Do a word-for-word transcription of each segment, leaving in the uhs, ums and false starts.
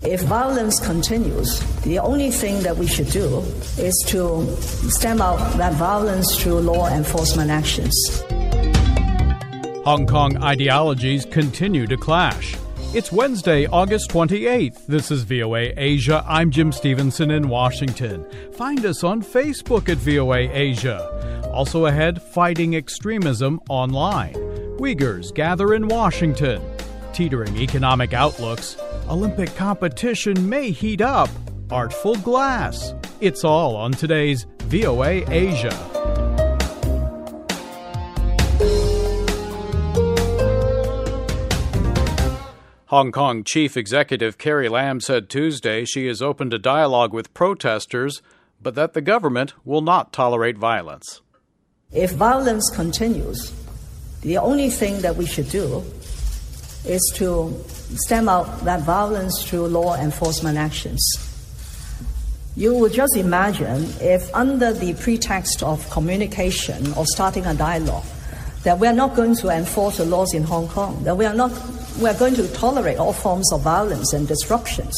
If violence continues, the only thing that we should do is to stamp out that violence through law enforcement actions. Hong Kong ideologies continue to clash. It's Wednesday, August twenty-eighth. This is V O A Asia. I'm Jim Stevenson in Washington. Find us on Facebook at V O A Asia. Also ahead, fighting extremism online. Uyghurs gather in Washington. Teetering economic outlooks. Olympic competition may heat up. Artful glass. It's all on today's V O A Asia. Hong Kong Chief Executive Carrie Lam said Tuesday she is open to dialogue with protesters, but that the government will not tolerate violence. If violence continues, the only thing that we should do is to stamp out that violence through law enforcement actions. You would just imagine if under the pretext of communication or starting a dialogue, that we are not going to enforce the laws in Hong Kong, that we are not we are going to tolerate all forms of violence and disruptions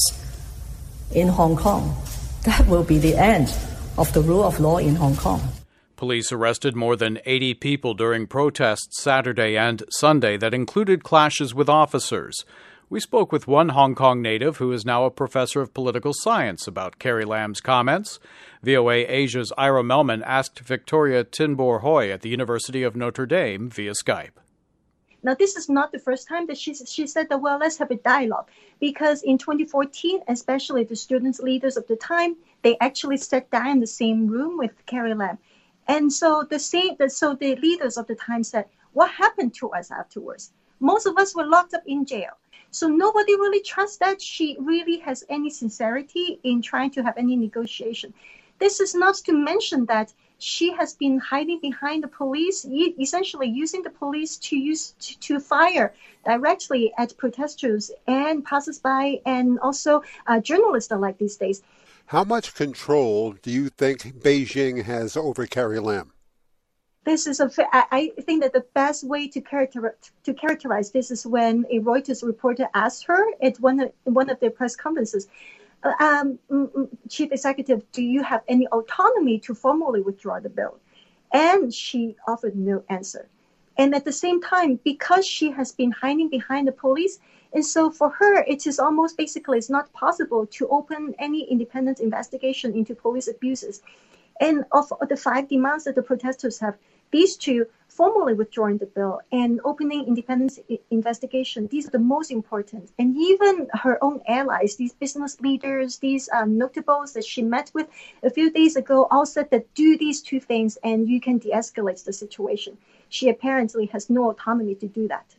in Hong Kong. That will be the end of the rule of law in Hong Kong. Police arrested more than eighty people during protests Saturday and Sunday that included clashes with officers. We spoke with one Hong Kong native who is now a professor of political science about Carrie Lam's comments. V O A Asia's Ira Melman asked Victoria Tinbor Hoy at the University of Notre Dame via Skype. Now, this is not the first time that she, she said that, well, let's have a dialogue. Because in twenty fourteen, especially the students' leaders of the time, they actually sat down in the same room with Carrie Lam. And so the same, so the leaders of the time said, what happened to us afterwards? Most of us were locked up in jail. So nobody really trusts that she really has any sincerity in trying to have any negotiation. This is not to mention that she has been hiding behind the police, essentially using the police to use to, to fire directly at protesters and passersby and also uh, journalists alike these days. How much control do you think Beijing has over Carrie Lam? This is a. I think that the best way to character to characterize this is when a Reuters reporter asked her at one of, one of their press conferences, um, Chief Executive, do you have any autonomy to formally withdraw the bill? And she offered no answer. And at the same time, because she has been hiding behind the police, and so for her, it is almost basically it's not possible to open any independent investigation into police abuses. And of the five demands that the protesters have, these two, formally withdrawing the bill and opening independent investigation, these are the most important. And even her own allies, these business leaders, these um, notables that she met with a few days ago, all said that do these two things and you can de-escalate the situation. She apparently has no autonomy to do that.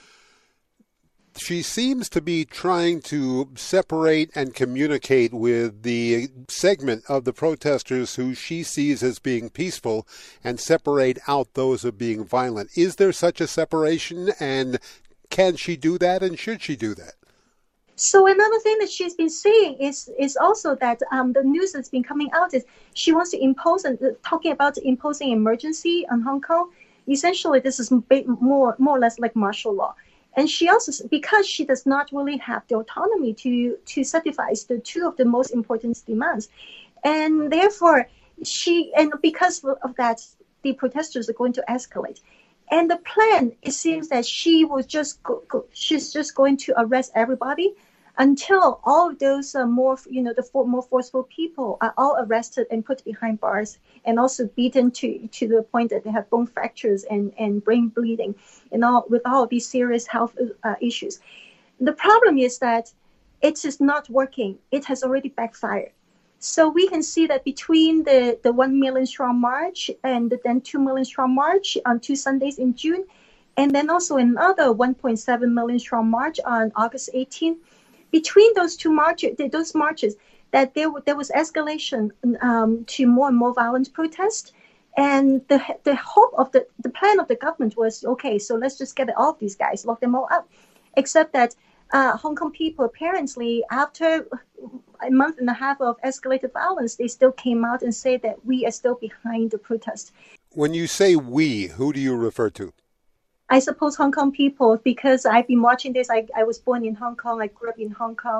She seems to be trying to separate and communicate with the segment of the protesters who she sees as being peaceful and separate out those of being violent. Is there such a separation, and can she do that, and should she do that? So another thing that she's been saying is is also that um, the news that's been coming out is she wants to impose, and uh, talking about imposing emergency on Hong Kong. Essentially, this is more more or less like martial law. And she also, because she does not really have the autonomy to, to satisfy the two of the most important demands. And therefore, she, and because of that, the protesters are going to escalate. And the plan, it seems that she was just, go, go, she's just going to arrest everybody until all of those uh, more, you know, the for, more forceful people are all arrested and put behind bars and also beaten to, to the point that they have bone fractures and, and brain bleeding and all with all these serious health uh, issues. The problem is that it is not working. It has already backfired. So we can see that between the, the one million strong march and the then two million strong march on two Sundays in June, and then also another one point seven million strong march on August eighteenth, between those two marches, those marches, that there, there was escalation um, to more and more violent protest. And the the hope of the, the plan of the government was, okay, so let's just get all of these guys, lock them all up. Except that uh, Hong Kong people apparently, after a month and a half of escalated violence, they still came out and say that we are still behind the protest. When you say we, who do you refer to? I suppose Hong Kong people, because I've been watching this. I, I was born in Hong Kong. I grew up in Hong Kong.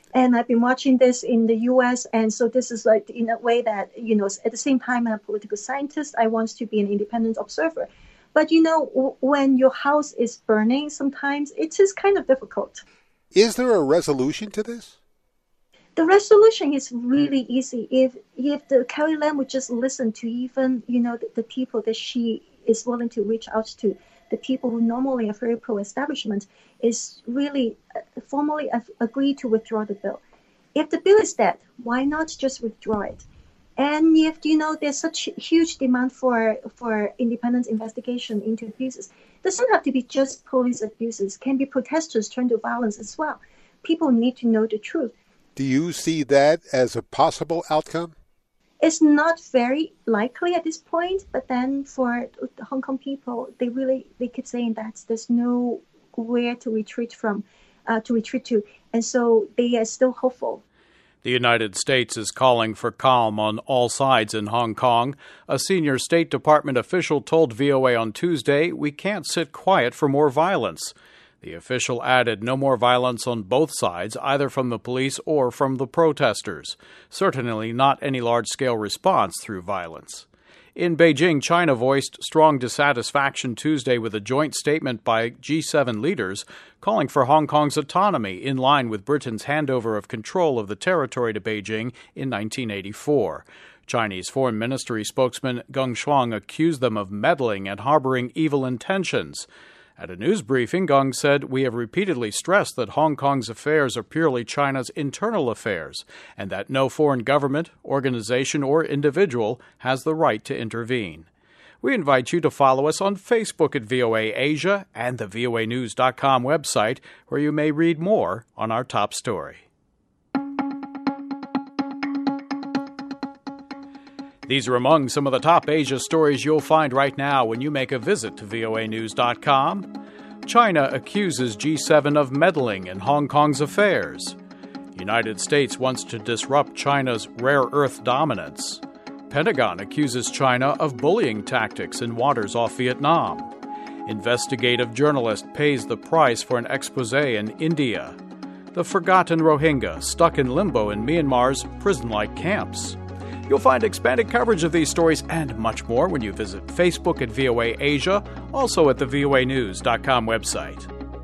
And I've been watching this in the U S, and so this is like in a way that, you know, at the same time I'm a political scientist, I want to be an independent observer. But, you know, w- when your house is burning, sometimes it is kind of difficult. Is there a resolution to this? The resolution is really easy. If if the Carrie Lam would just listen to even, you know, the, the people that she is willing to reach out to, the people who normally are very pro-establishment, is really uh, formally uh, agree to withdraw the bill. If the bill is dead, why not just withdraw it? And if, you know, there's such huge demand for, for independent investigation into abuses, it doesn't have to be just police abuses. It can be protesters turned to violence as well. People need to know the truth. Do you see that as a possible outcome? It's not very likely at this point, but then for the Hong Kong people, they really, they keep saying that there's no where to retreat from, uh, to retreat to. And so they are still hopeful. The United States is calling for calm on all sides in Hong Kong. A senior State Department official told V O A on Tuesday, "We can't sit quiet for more violence." The official added no more violence on both sides, either from the police or from the protesters. Certainly not any large-scale response through violence. In Beijing, China voiced strong dissatisfaction Tuesday with a joint statement by G seven leaders calling for Hong Kong's autonomy in line with Britain's handover of control of the territory to Beijing in nineteen eighty-four. Chinese Foreign Ministry spokesman Geng Shuang accused them of meddling and harboring evil intentions. At a news briefing, Geng said, "We have repeatedly stressed that Hong Kong's affairs are purely China's internal affairs, and that no foreign government, organization, or individual has the right to intervene." We invite you to follow us on Facebook at V O A Asia and the V O A news dot com website, where you may read more on our top story. These are among some of the top Asia stories you'll find right now when you make a visit to V O A news dot com. China accuses G seven of meddling in Hong Kong's affairs. United States wants to disrupt China's rare earth dominance. Pentagon accuses China of bullying tactics in waters off Vietnam. Investigative journalist pays the price for an expose in India. The forgotten Rohingya stuck in limbo in Myanmar's prison-like camps. You'll find expanded coverage of these stories and much more when you visit Facebook at V O A Asia, also at the V O A news dot com website.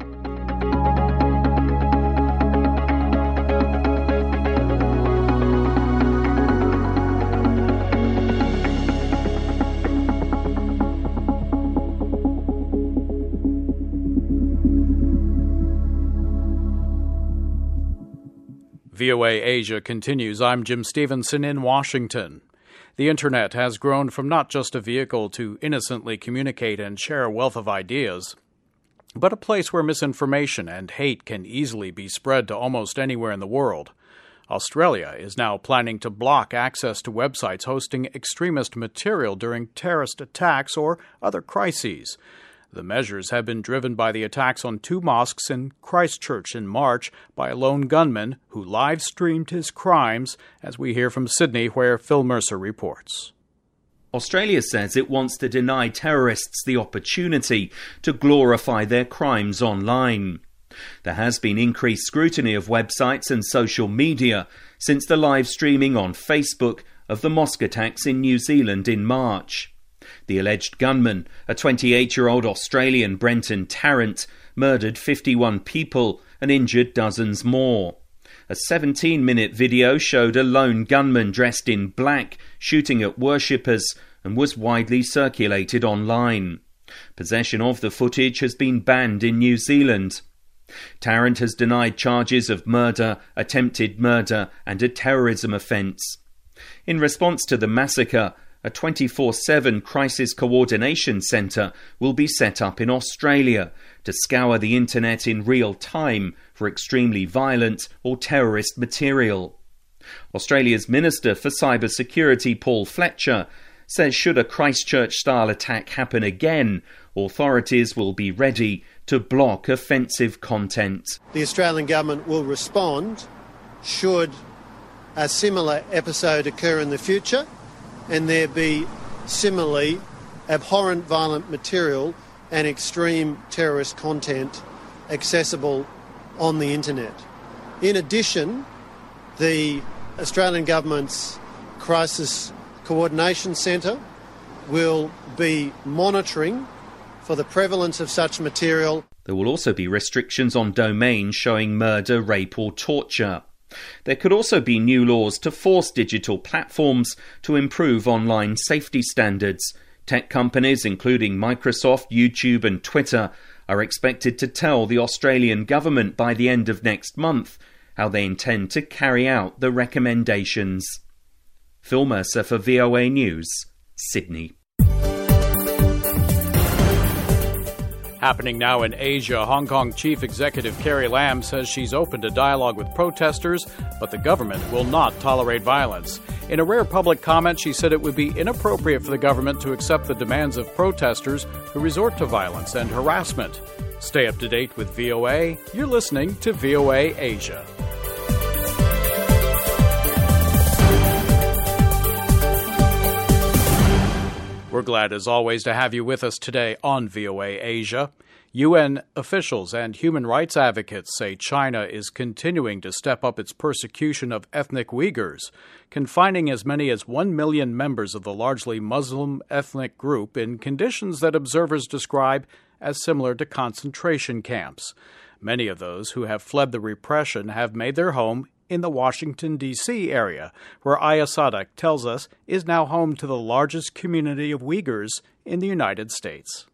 V O A Asia continues. I'm Jim Stevenson in Washington. The Internet has grown from not just a vehicle to innocently communicate and share a wealth of ideas, but a place where misinformation and hate can easily be spread to almost anywhere in the world. Australia is now planning to block access to websites hosting extremist material during terrorist attacks or other crises. The measures have been driven by the attacks on two mosques in Christchurch in March by a lone gunman who live-streamed his crimes, as we hear from Sydney, where Phil Mercer reports. Australia says it wants to deny terrorists the opportunity to glorify their crimes online. There has been increased scrutiny of websites and social media since the live streaming on Facebook of the mosque attacks in New Zealand in March. The alleged gunman, a twenty-eight-year-old Australian Brenton Tarrant, murdered fifty-one people and injured dozens more. A seventeen-minute video showed a lone gunman dressed in black shooting at worshippers and was widely circulated online. Possession of the footage has been banned in New Zealand. Tarrant has denied charges of murder, attempted murder and a terrorism offence. In response to the massacre, a twenty-four seven crisis coordination centre will be set up in Australia to scour the internet in real time for extremely violent or terrorist material. Australia's Minister for Cybersecurity, Paul Fletcher, says should a Christchurch-style attack happen again, authorities will be ready to block offensive content. The Australian government will respond should a similar episode occur in the future and there be similarly abhorrent violent material and extreme terrorist content accessible on the internet. In addition, The Australian Government's Crisis Coordination Centre will be monitoring for the prevalence of such material. There will also be restrictions on domains showing murder, rape or torture. There could also be new laws to force digital platforms to improve online safety standards. Tech companies, including Microsoft, YouTube and Twitter, are expected to tell the Australian government by the end of next month how they intend to carry out the recommendations. Phil Mercer for V O A News, Sydney. Happening now in Asia, Hong Kong Chief Executive Carrie Lam says she's open to dialogue with protesters, but the government will not tolerate violence. In a rare public comment, she said it would be inappropriate for the government to accept the demands of protesters who resort to violence and harassment. Stay up to date with V O A. You're listening to V O A Asia. We're glad, as always, to have you with us today on V O A Asia. U N officials and human rights advocates say China is continuing to step up its persecution of ethnic Uyghurs, confining as many as one million members of the largely Muslim ethnic group in conditions that observers describe as similar to concentration camps. Many of those who have fled the repression have made their home in the Washington, D C area, where Aya Sadak tells us is now home to the largest community of Uyghurs in the United States.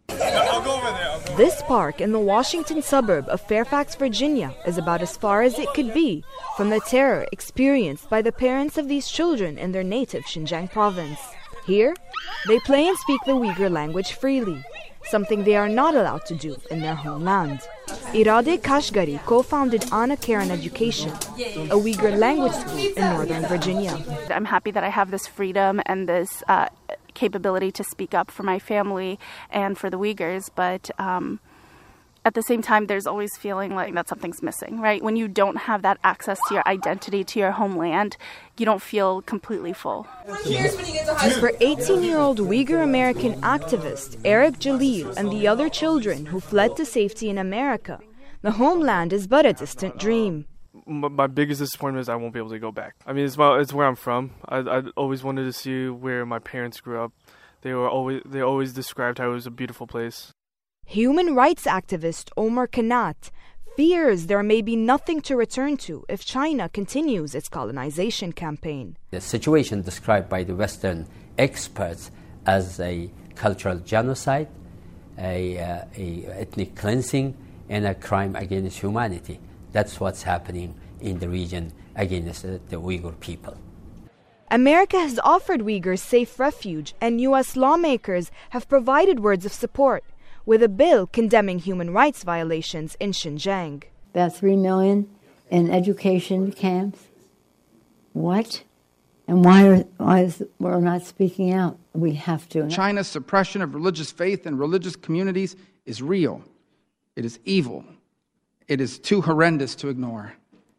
This park in the Washington suburb of Fairfax, Virginia, is about as far as it could be from the terror experienced by the parents of these children in their native Xinjiang province. Here, they play and speak the Uyghur language freely, something they are not allowed to do in their homeland. Irade Kashgari co-founded Anna Karen Education, a Uyghur language school in Northern Virginia. I'm happy that I have this freedom and this uh, capability to speak up for my family and for the Uyghurs, but um, at the same time, there's always feeling like that something's missing, right? When you don't have that access to your identity, to your homeland, you don't feel completely full. For eighteen-year-old Uyghur American activist Eric Jalil and the other children who fled to safety in America, the homeland is but a distant dream. My biggest disappointment is I won't be able to go back. I mean, it's, my, it's where I'm from. I, I always wanted to see where my parents grew up. They were always they always described how it was a beautiful place. Human rights activist Omar Kanat fears there may be nothing to return to if China continues its colonization campaign. The situation described by the Western experts as a cultural genocide, a, uh, a ethnic cleansing, and a crime against humanity. That's what's happening in the region against uh, the Uyghur people. America has offered Uyghurs safe refuge, and U S lawmakers have provided words of support, with a bill condemning human rights violations in Xinjiang. About three million in education camps. What? And why are why is we're not speaking out? We have to. China's suppression of religious faith and religious communities is real. It is evil. It is too horrendous to ignore.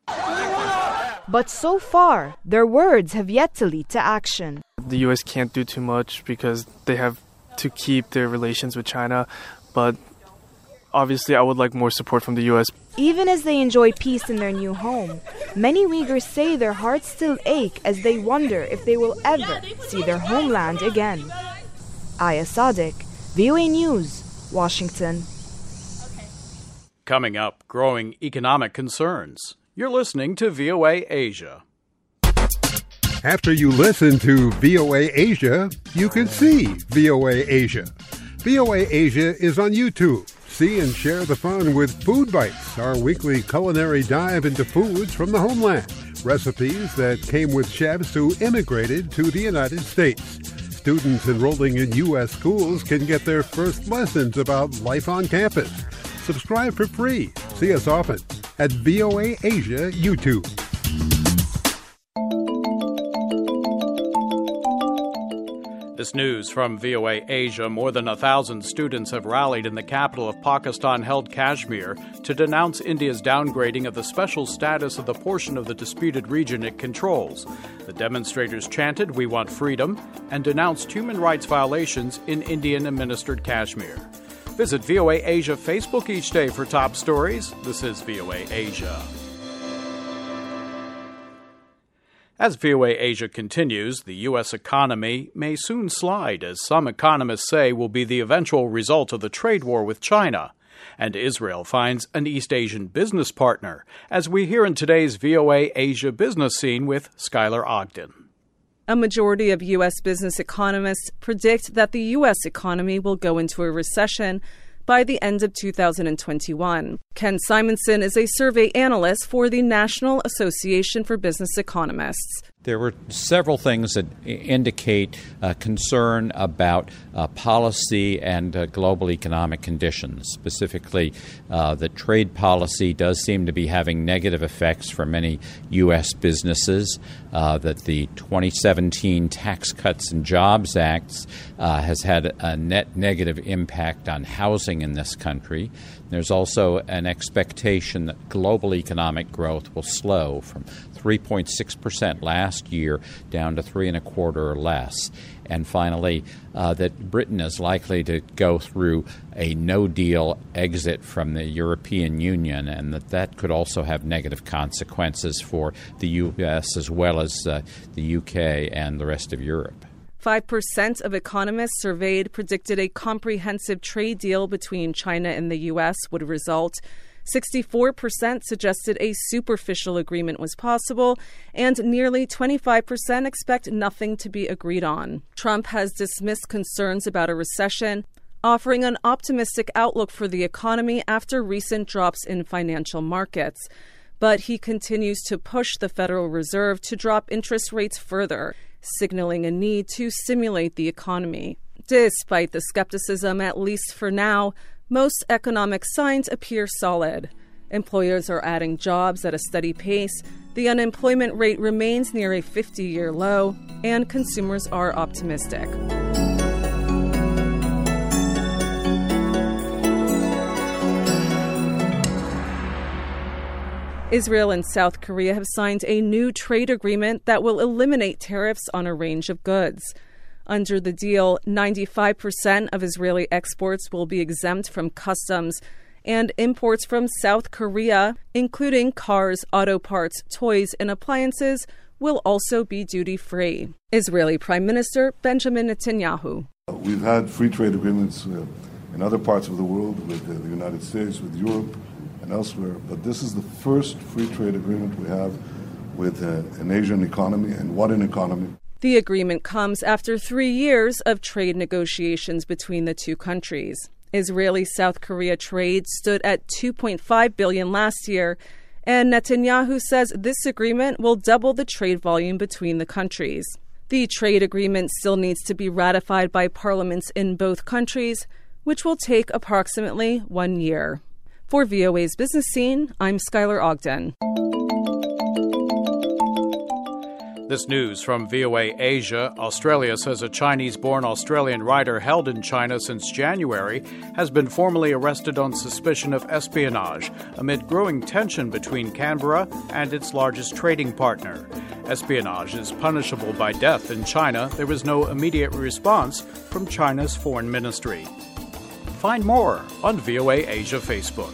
But so far, their words have yet to lead to action. The U S can't do too much because they have to keep their relations with China, but obviously I would like more support from the U S. Even as they enjoy peace in their new home, many Uyghurs say their hearts still ache as they wonder if they will ever see their homeland again. Aya Sadik, V O A News, Washington. Coming up, growing economic concerns. You're listening to V O A Asia. After you listen to V O A Asia, you can see V O A Asia. V O A Asia is on YouTube. See and share the fun with Food Bites, our weekly culinary dive into foods from the homeland. Recipes that came with chefs who immigrated to the United States. Students enrolling in U S schools can get their first lessons about life on campus. Subscribe for free. See us often at V O A Asia YouTube. This news from V O A Asia. More than a thousand students have rallied in the capital of Pakistan-held Kashmir to denounce India's downgrading of the special status of the portion of the disputed region it controls. The demonstrators chanted, "We want freedom," and denounced human rights violations in Indian-administered Kashmir. Visit V O A Asia Facebook each day for top stories. This is V O A Asia. As V O A Asia continues, the U S economy may soon slide, as some economists say will be the eventual result of the trade war with China. And Israel finds an East Asian business partner, as we hear in today's V O A Asia Business Scene with Skylar Ogden. A majority of U S business economists predict that the U S economy will go into a recession by the end of two thousand twenty-one. Ken Simonson is a survey analyst for the National Association for Business Economists. There were several things that indicate uh, concern about uh, policy and uh, global economic conditions. Specifically, uh, the trade policy does seem to be having negative effects for many U S businesses, uh, that the twenty seventeen Tax Cuts and Jobs Act uh, has had a net negative impact on housing in this country. There's also an expectation that global economic growth will slow from three point six percent last year down to three and a quarter or less. And finally, uh, that Britain is likely to go through a no-deal exit from the European Union, and that that could also have negative consequences for the U S as well as uh, the U K and the rest of Europe. Five percent of economists surveyed predicted a comprehensive trade deal between China and the U S would result. sixty-four percent suggested a superficial agreement was possible, and nearly twenty-five percent expect nothing to be agreed on. Trump has dismissed concerns about a recession, offering an optimistic outlook for the economy after recent drops in financial markets. But he continues to push the Federal Reserve to drop interest rates further, signaling a need to stimulate the economy. Despite the skepticism, at least for now, most economic signs appear solid. Employers are adding jobs at a steady pace, the unemployment rate remains near a fifty-year low, and consumers are optimistic. Israel and South Korea have signed a new trade agreement that will eliminate tariffs on a range of goods. Under the deal, ninety-five percent of Israeli exports will be exempt from customs, and imports from South Korea, including cars, auto parts, toys, and appliances, will also be duty-free. Israeli Prime Minister Benjamin Netanyahu. We've had free trade agreements uh, in other parts of the world with uh, the United States, with Europe, and elsewhere, but this is the first free trade agreement we have with uh, an Asian economy, and what an economy. The agreement comes after three years of trade negotiations between the two countries. Israeli-South Korea trade stood at two point five billion dollars last year, and Netanyahu says this agreement will double the trade volume between the countries. The trade agreement still needs to be ratified by parliaments in both countries, which will take approximately one year. For V O A's Business Scene, I'm Skylar Ogden. This news from V O A Asia. Australia says a Chinese-born Australian writer held in China since January has been formally arrested on suspicion of espionage amid growing tension between Canberra and its largest trading partner. Espionage is punishable by death in China. There was no immediate response from China's foreign ministry. Find more on V O A Asia Facebook.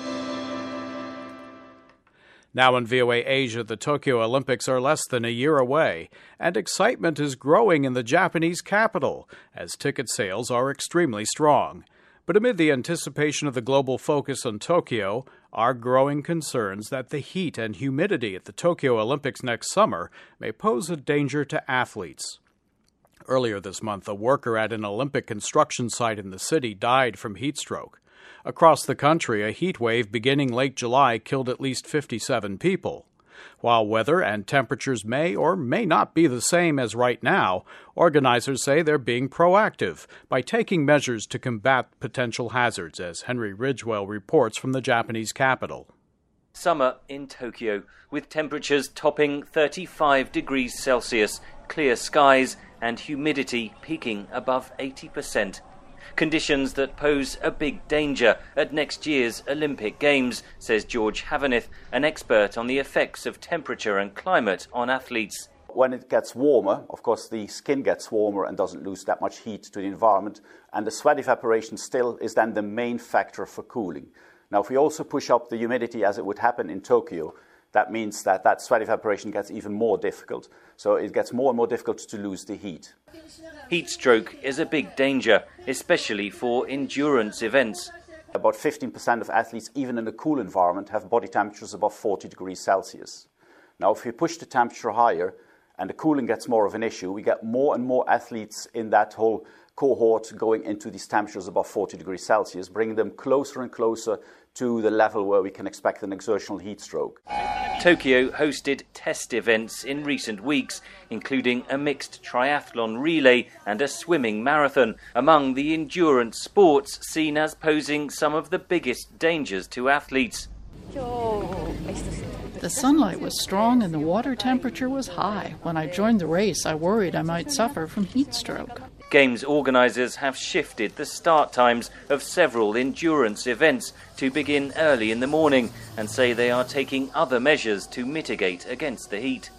Now in V O A Asia, the Tokyo Olympics are less than a year away, and excitement is growing in the Japanese capital, as ticket sales are extremely strong. But amid the anticipation of the global focus on Tokyo, are growing concerns that the heat and humidity at the Tokyo Olympics next summer may pose a danger to athletes. Earlier this month, a worker at an Olympic construction site in the city died from heat stroke. Across the country, a heat wave beginning late July killed at least fifty-seven people. While weather and temperatures may or may not be the same as right now, organizers say they're being proactive by taking measures to combat potential hazards, as Henry Ridgewell reports from the Japanese capital. Summer in Tokyo, with temperatures topping thirty-five degrees Celsius, clear skies and humidity peaking above eighty percent. Conditions that pose a big danger at next year's Olympic Games, says George Havenith, an expert on the effects of temperature and climate on athletes. When it gets warmer, of course, the skin gets warmer and doesn't lose that much heat to the environment, and the sweat evaporation still is then the main factor for cooling. Now, if we also push up the humidity as it would happen in Tokyo, that means that that sweat evaporation gets even more difficult. So it gets more and more difficult to lose the heat. Heat stroke is a big danger, especially for endurance events. About fifteen percent of athletes, even in a cool environment, have body temperatures above forty degrees Celsius. Now, if we push the temperature higher and the cooling gets more of an issue, we get more and more athletes in that whole cohort going into these temperatures above forty degrees Celsius, bringing them closer and closer to the level where we can expect an exertional heat stroke. Tokyo hosted test events in recent weeks, including a mixed triathlon relay and a swimming marathon, among the endurance sports seen as posing some of the biggest dangers to athletes. The sunlight was strong and the water temperature was high. When I joined the race, I worried I might suffer from heat stroke. Games organisers have shifted the start times of several endurance events to begin early in the morning and say they are taking other measures to mitigate against the heat.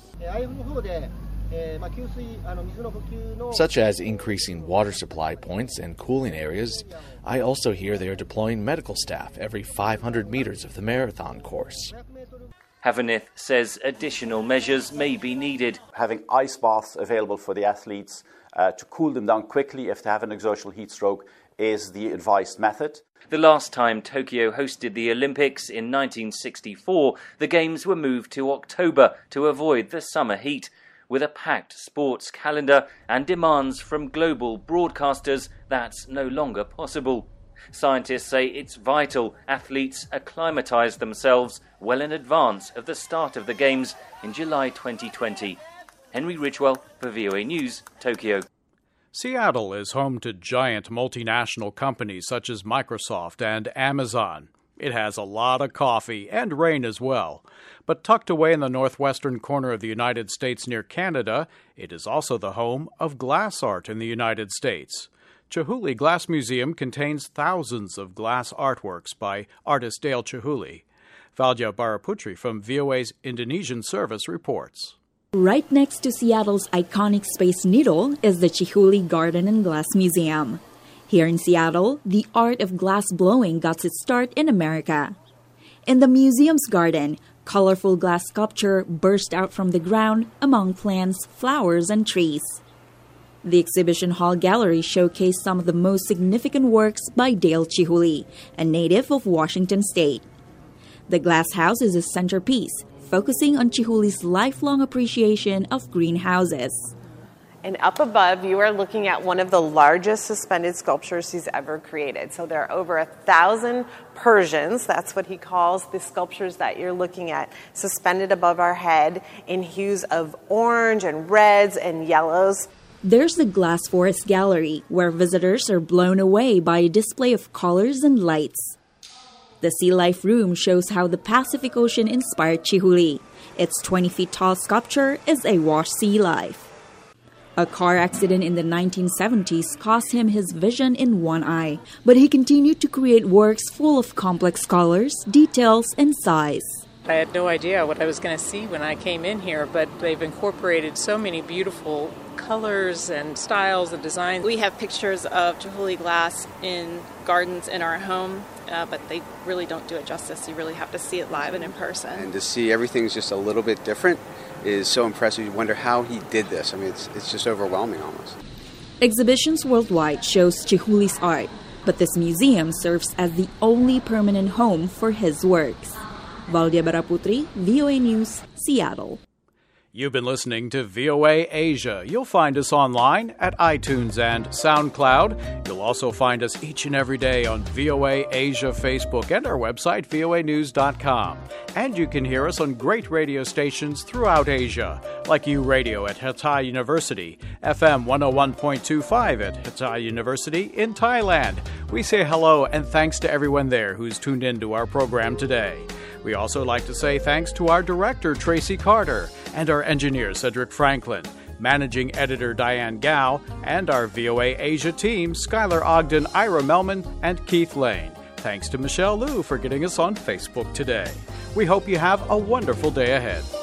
Such as increasing water supply points and cooling areas. I also hear they are deploying medical staff every five hundred meters of the marathon course. Havanith says additional measures may be needed. Having ice baths available for the athletes uh, to cool them down quickly if they have an exertional heat stroke is the advised method. The last time Tokyo hosted the Olympics in nineteen sixty-four, the Games were moved to October to avoid the summer heat. With a packed sports calendar and demands from global broadcasters, that's no longer possible. Scientists say it's vital athletes acclimatise themselves well in advance of the start of the Games in July twenty twenty. Henry Ridgewell for V O A News, Tokyo. Seattle is home to giant multinational companies such as Microsoft and Amazon. It has a lot of coffee and rain as well. But tucked away in the northwestern corner of the United States near Canada, it is also the home of glass art in the United States. Chihuly Glass Museum contains thousands of glass artworks by artist Dale Chihuly. Valja Baraputri from V O A's Indonesian service reports. Right next to Seattle's iconic Space Needle is the Chihuly Garden and Glass Museum. Here in Seattle, the art of glass blowing got its start in America. In the museum's garden, colorful glass sculpture burst out from the ground among plants, flowers, and trees. The exhibition hall gallery showcased some of the most significant works by Dale Chihuly, a native of Washington State. The glass house is a centerpiece, focusing on Chihuly's lifelong appreciation of greenhouses. And up above, you are looking at one of the largest suspended sculptures he's ever created. So there are over a thousand Persians, that's what he calls the sculptures that you're looking at, suspended above our head in hues of orange and reds and yellows. There's the Glass Forest Gallery, where visitors are blown away by a display of colors and lights. The Sea Life Room shows how the Pacific Ocean inspired Chihuly. Its twenty feet tall sculpture is a washed sea life. A car accident in the nineteen seventies cost him his vision in one eye, but he continued to create works full of complex colors, details, and size. I had no idea what I was going to see when I came in here, but they've incorporated so many beautiful colors and styles and designs. We have pictures of Chihuly glass in gardens in our home, uh, but they really don't do it justice. You really have to see it live and in person. And to see everything's just a little bit different is so impressive. You wonder how he did this. I mean, it's, it's just overwhelming almost. Exhibitions worldwide shows Chihuly's art, but this museum serves as the only permanent home for his works. Valdia Baraputri, V O A News, Seattle. You've been listening to V O A Asia. You'll find us online at iTunes and SoundCloud. You'll also find us each and every day on V O A Asia Facebook and our website, V O A news dot com. And you can hear us on great radio stations throughout Asia, like U Radio at Hatay University, F M one oh one point two five at Hatay University in Thailand. We say hello and thanks to everyone there who's tuned in to our program today. We also like to say thanks to our director, Tracy Carter, and our engineer, Cedric Franklin, managing editor, Diane Gao, and our V O A Asia team, Skylar Ogden, Ira Melman, and Keith Lane. Thanks to Michelle Liu for getting us on Facebook today. We hope you have a wonderful day ahead.